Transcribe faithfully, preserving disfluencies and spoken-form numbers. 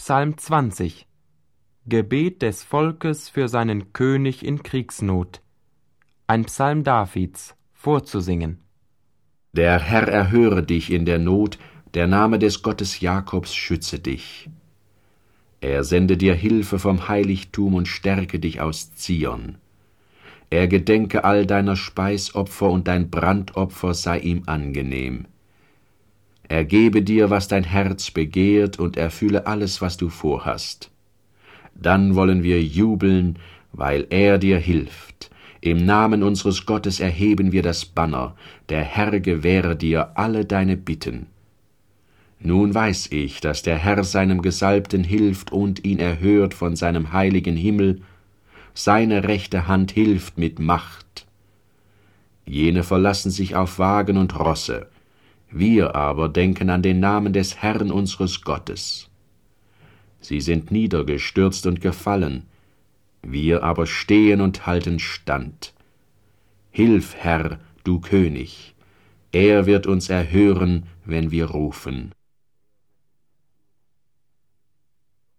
Psalm zwanzig. Gebet des Volkes für seinen König in Kriegsnot. Ein Psalm Davids, vorzusingen. Der Herr erhöre dich in der Not, der Name des Gottes Jakobs schütze dich. Er sende dir Hilfe vom Heiligtum und stärke dich aus Zion. Er gedenke all deiner Speisopfer und dein Brandopfer sei ihm angenehm. Er gebe dir, was dein Herz begehrt, und erfülle alles, was du vorhast. Dann wollen wir jubeln, weil er dir hilft. Im Namen unseres Gottes erheben wir das Banner. Der Herr gewähre dir alle deine Bitten. Nun weiß ich, dass der Herr seinem Gesalbten hilft und ihn erhört von seinem heiligen Himmel. Seine rechte Hand hilft mit Macht. Jene verlassen sich auf Wagen und Rosse. Wir aber denken an den Namen des Herrn unseres Gottes. Sie sind niedergestürzt und gefallen, wir aber stehen und halten stand. Hilf, Herr, du König, er wird uns erhören, wenn wir rufen.